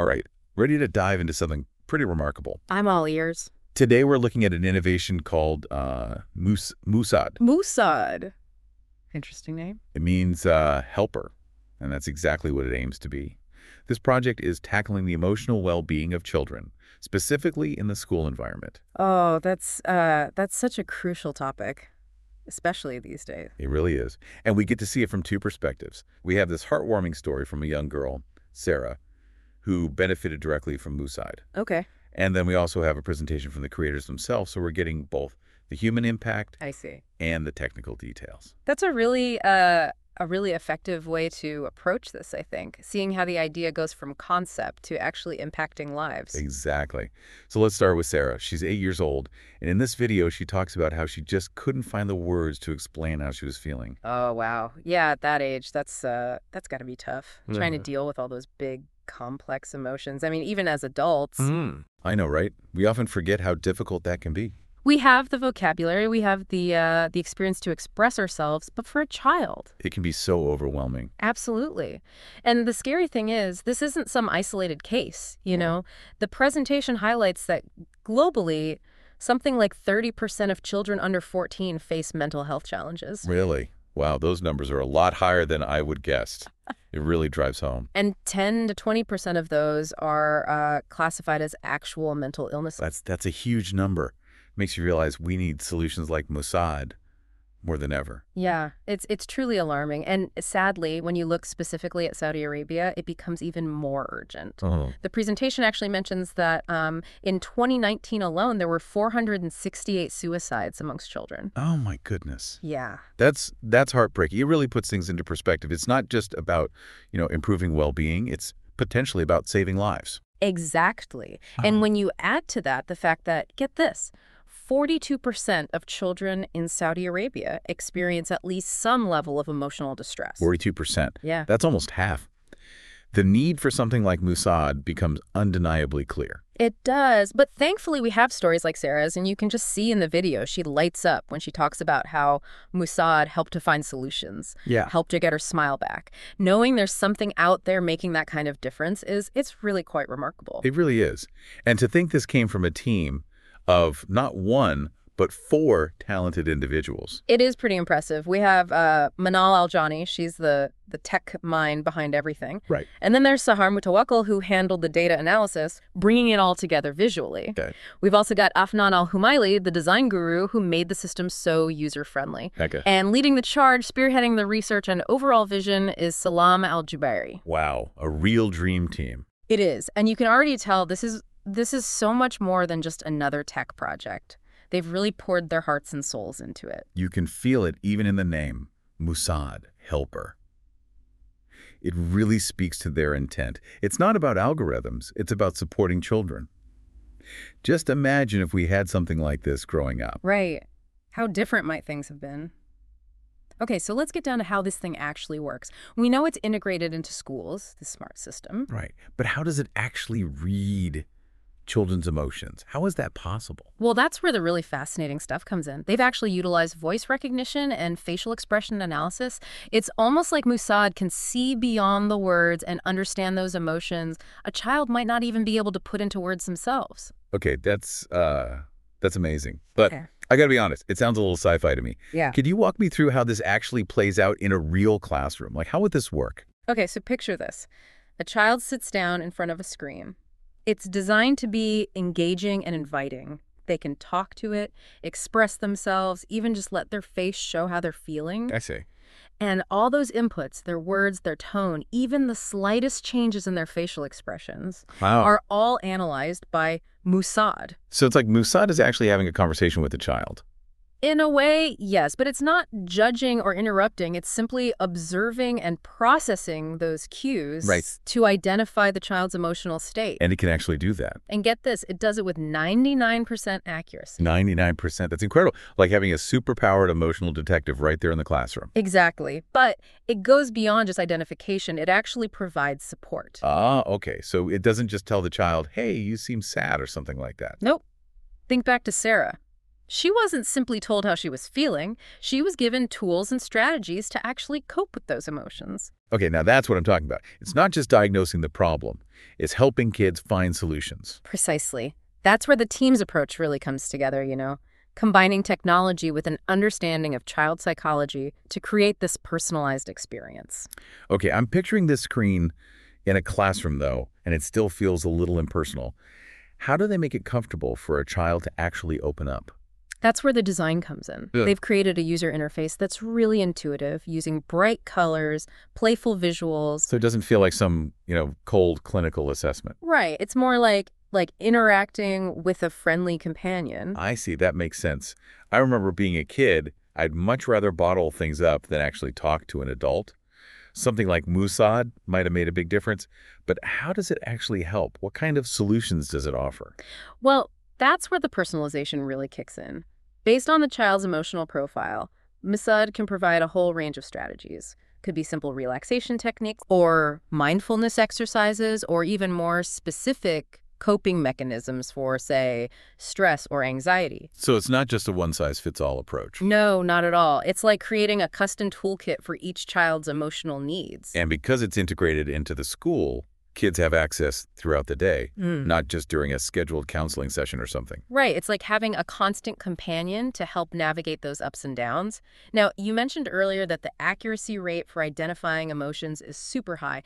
All right, ready to dive into something pretty remarkable. I'm all ears. Today we're looking at an innovation called Musad. Musad. Interesting name. It means helper, and that's exactly what it aims to be. This project is tackling the emotional well-being of children, specifically in the school environment. Oh, that's such a crucial topic, especially these days. It really is. And we get to see it from two perspectives. We have this heartwarming story from a young girl, Sarah, who benefited directly from Musad. Okay. And then we also have a presentation from the creators themselves, so we're getting both the human impact I see. and the technical details. That's a really effective way to approach this, I think, seeing how the idea goes from concept to actually impacting lives. Exactly. So let's start with Sarah. She's 8 years old, and in this video, she talks about how she just couldn't find the words to explain how she was feeling. Oh, wow. Yeah, at that age, that's got to be tough, trying to deal with all those big, complex emotions. I mean, even as adults. I know, right? We often forget how difficult that can be. We have the vocabulary, we have the experience to express ourselves, but for a child. It can be so overwhelming. Absolutely. And the scary thing is, this isn't some isolated case, you know? The presentation highlights that globally, something like 30% of children under 14 face mental health challenges. Really? Wow, those numbers are a lot higher than I would guess. It really drives home. And 10 to 20% of those are classified as actual mental illnesses. That's a huge number. Makes you realize we need solutions like Musad more than ever. Yeah, it's truly alarming. And sadly, when you look specifically at Saudi Arabia, it becomes even more urgent. The presentation actually mentions that in 2019 alone, there were 468 suicides amongst children. Oh, my goodness. Yeah. That's heartbreaking. It really puts things into perspective. It's not just about, improving well-being. It's potentially about saving lives. Exactly. And when you add to that the fact that, get this, 42% of children in Saudi Arabia experience at least some level of emotional distress. 42%. Yeah. That's almost half. The need for something like Musad becomes undeniably clear. It does, but thankfully we have stories like Sarah's, and you can just see in the video she lights up when she talks about how Musad helped to find solutions, helped her get her smile back. Knowing there's something out there making that kind of difference it's really quite remarkable. It really is. And to think this came from a team of not one, but 4 talented individuals. It is pretty impressive. We have Manal Al-Jani. She's the tech mind behind everything. Right. And then there's Sahar Mutawakkil, who handled the data analysis, bringing it all together visually. Okay. We've also got Afnan Al-Humaili, the design guru, who made the system so user-friendly. Okay. And leading the charge, spearheading the research and overall vision is Salam Al-Jubairi. Wow, a real dream team. It is. And you can already tell this is so much more than just another tech project. They've really poured their hearts and souls into it. You can feel it even in the name, Musad, helper. It really speaks to their intent. It's not about algorithms, it's about supporting children. Just imagine if we had something like this growing up. Right. How different might things have been? Okay, so let's get down to how this thing actually works. We know it's integrated into schools, the smart system. Right, but how does it actually read children's emotions? How is that possible? Well, that's where the really fascinating stuff comes in. They've actually utilized voice recognition and facial expression analysis. It's almost like Musad can see beyond the words and understand those emotions a child might not even be able to put into words themselves. Okay, that's amazing. But Okay. I gotta be honest, it sounds a little sci-fi to me. Yeah. Could you walk me through how this actually plays out in a real classroom? Like, how would this work? Okay, so picture this. A child sits down in front of a screen. It's designed to be engaging and inviting. They can talk to it, express themselves, even just let their face show how they're feeling. I see. And all those inputs, their words, their tone, even the slightest changes in their facial expressions Wow. are all analyzed by Musad. So it's like Musad is actually having a conversation with the child. In a way, yes, but it's not judging or interrupting. It's simply observing and processing those cues to identify the child's emotional state. And it can actually do that. And get this, it does it with 99% accuracy. 99%. That's incredible. Like having a superpowered emotional detective right there in the classroom. Exactly. But it goes beyond just identification. It actually provides support. Ah, okay. So it doesn't just tell the child, hey, you seem sad or something like that. Nope. Think back to Sarah. She wasn't simply told how she was feeling. She was given tools and strategies to actually cope with those emotions. Okay, now that's what I'm talking about. It's not just diagnosing the problem. It's helping kids find solutions. Precisely. That's where the team's approach really comes together, combining technology with an understanding of child psychology to create this personalized experience. Okay, I'm picturing this screen in a classroom, though, and it still feels a little impersonal. How do they make it comfortable for a child to actually open up? That's where the design comes in. Yeah. They've created a user interface that's really intuitive, using bright colors, playful visuals. So it doesn't feel like some, cold clinical assessment. Right. It's more like interacting with a friendly companion. I see. That makes sense. I remember being a kid, I'd much rather bottle things up than actually talk to an adult. Something like Musad might have made a big difference, but how does it actually help? What kind of solutions does it offer? Well, that's where the personalization really kicks in. Based on the child's emotional profile, Musad can provide a whole range of strategies. Could be simple relaxation techniques or mindfulness exercises or even more specific coping mechanisms for, say, stress or anxiety. So it's not just a one-size-fits-all approach. No, not at all. It's like creating a custom toolkit for each child's emotional needs. And because it's integrated into the school, kids have access throughout the day, not just during a scheduled counseling session or something. Right. It's like having a constant companion to help navigate those ups and downs. Now, you mentioned earlier that the accuracy rate for identifying emotions is super high,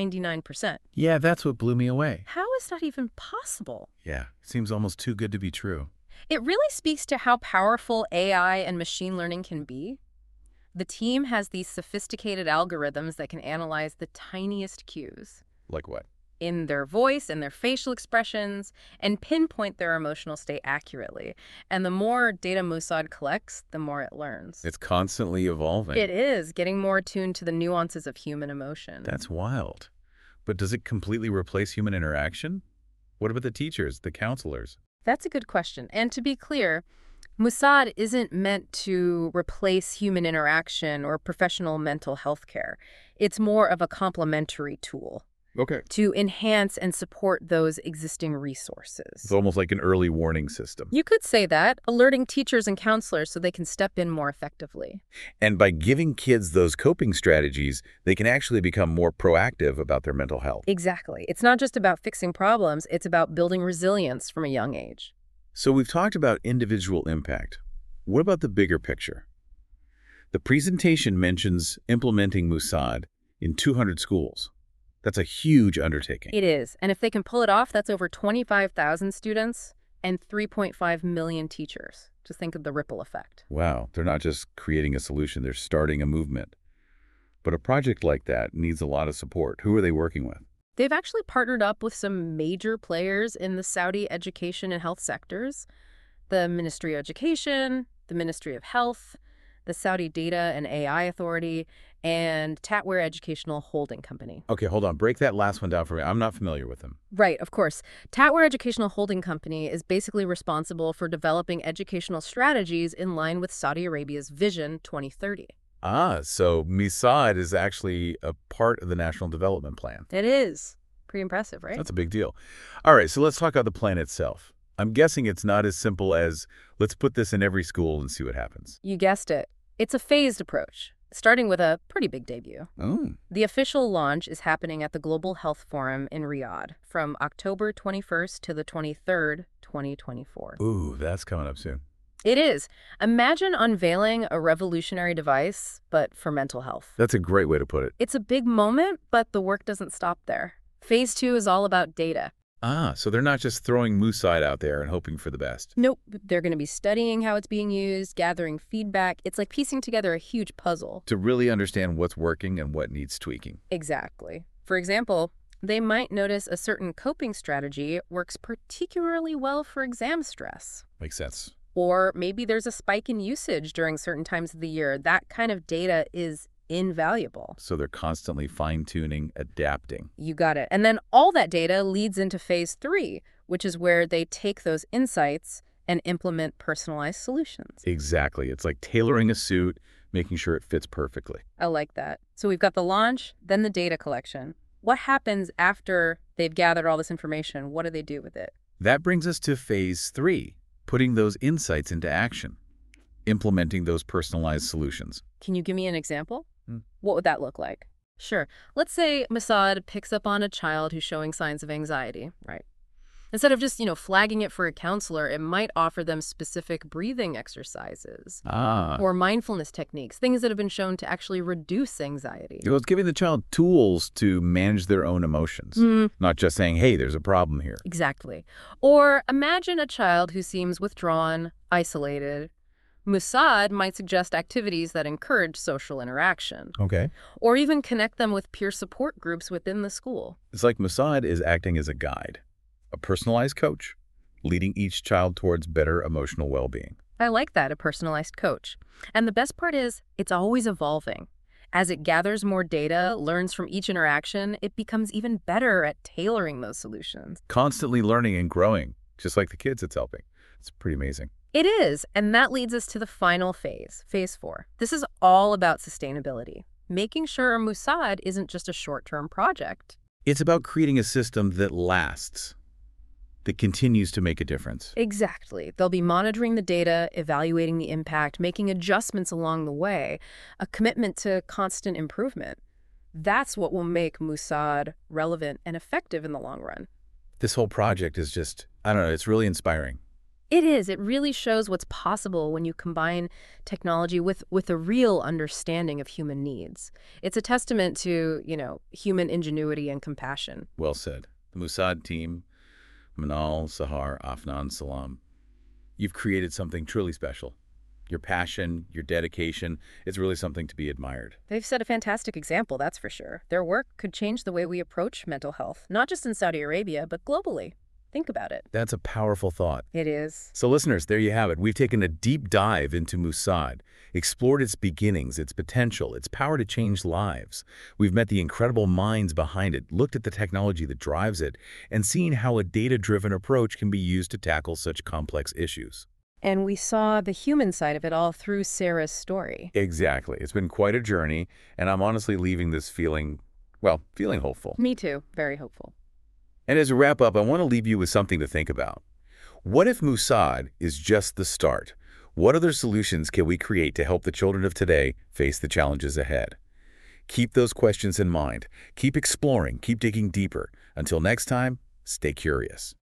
99%. Yeah, that's what blew me away. How is that even possible? Yeah, seems almost too good to be true. It really speaks to how powerful AI and machine learning can be. The team has these sophisticated algorithms that can analyze the tiniest cues. Like what? In their voice and their facial expressions, and pinpoint their emotional state accurately. And the more data Musad collects, the more it learns. It's constantly evolving. It is, getting more attuned to the nuances of human emotion. That's wild. But does it completely replace human interaction? What about the teachers, the counselors? That's a good question. And to be clear, Musad isn't meant to replace human interaction or professional mental health care. It's more of a complementary tool. Okay. To enhance and support those existing resources. It's almost like an early warning system. You could say that, alerting teachers and counselors so they can step in more effectively. And by giving kids those coping strategies, they can actually become more proactive about their mental health. Exactly. It's not just about fixing problems, it's about building resilience from a young age. So we've talked about individual impact. What about the bigger picture? The presentation mentions implementing Musad in 200 schools. That's a huge undertaking. It is. And if they can pull it off, that's over 25,000 students and 3.5 million teachers. Just think of the ripple effect. Wow. They're not just creating a solution, they're starting a movement. But a project like that needs a lot of support. Who are they working with? They've actually partnered up with some major players in the Saudi education and health sectors. The Ministry of Education, the Ministry of Health, the Saudi Data and AI Authority, and Tatware Educational Holding Company. Okay, hold on. Break that last one down for me. I'm not familiar with them. Right, of course. Tatware Educational Holding Company is basically responsible for developing educational strategies in line with Saudi Arabia's Vision 2030. Ah, so Musad is actually a part of the National Development Plan. It is. Pretty impressive, right? That's a big deal. All right, so let's talk about the plan itself. I'm guessing it's not as simple as, let's put this in every school and see what happens. You guessed it. It's a phased approach, starting with a pretty big debut. Oh. The official launch is happening at the Global Health Forum in Riyadh from October 21st to the 23rd, 2024. Ooh, that's coming up soon. It is. Imagine unveiling a revolutionary device, but for mental health. That's a great way to put it. It's a big moment, but the work doesn't stop there. Phase 2 is all about data. Ah, so they're not just throwing Musad out there and hoping for the best. Nope. They're going to be studying how it's being used, gathering feedback. It's like piecing together a huge puzzle. To really understand what's working and what needs tweaking. Exactly. For example, they might notice a certain coping strategy works particularly well for exam stress. Makes sense. Or maybe there's a spike in usage during certain times of the year. That kind of data is invaluable. So they're constantly fine-tuning, adapting. You got it. And then all that data leads into phase 3, which is where they take those insights and implement personalized solutions. Exactly. It's like tailoring a suit, making sure it fits perfectly. I like that. So we've got the launch, then the data collection. What happens after they've gathered all this information? What do they do with it? That brings us to phase 3, putting those insights into action, implementing those personalized solutions. Can you give me an example? What would that look like? Sure. Let's say Mossad picks up on a child who's showing signs of anxiety, right? Instead of just, flagging it for a counselor, it might offer them specific breathing exercises Ah. or mindfulness techniques, things that have been shown to actually reduce anxiety. Well, it's giving the child tools to manage their own emotions, not just saying, hey, there's a problem here. Exactly. Or imagine a child who seems withdrawn, isolated. Mossad might suggest activities that encourage social interaction, Okay. or even connect them with peer support groups within the school. It's like Mossad is acting as a guide, a personalized coach, leading each child towards better emotional well-being. I like that, a personalized coach. And the best part is, it's always evolving. As it gathers more data, learns from each interaction, it becomes even better at tailoring those solutions. Constantly learning and growing, just like the kids it's helping. It's pretty amazing. It is, and that leads us to the final phase, phase 4. This is all about sustainability, making sure Mossad isn't just a short-term project. It's about creating a system that lasts, that continues to make a difference. Exactly. They'll be monitoring the data, evaluating the impact, making adjustments along the way, a commitment to constant improvement. That's what will make Mossad relevant and effective in the long run. This whole project is just, I don't know, it's really inspiring. It is. It really shows what's possible when you combine technology with a real understanding of human needs. It's a testament to, human ingenuity and compassion. Well said. The Mossad team, Manal, Sahar, Afnan, Salam, you've created something truly special. Your passion, your dedication, it's really something to be admired. They've set a fantastic example, that's for sure. Their work could change the way we approach mental health, not just in Saudi Arabia, but globally. Think about it. That's a powerful thought. It is. So listeners, there you have it. We've taken a deep dive into Mossad, explored its beginnings, its potential, its power to change lives. We've met the incredible minds behind it, looked at the technology that drives it, and seen how a data-driven approach can be used to tackle such complex issues. And we saw the human side of it all through Sarah's story. Exactly. It's been quite a journey, and I'm honestly leaving this feeling hopeful. Me too. Very hopeful. And as a wrap-up, I want to leave you with something to think about. What if Mossad is just the start? What other solutions can we create to help the children of today face the challenges ahead? Keep those questions in mind. Keep exploring. Keep digging deeper. Until next time, stay curious.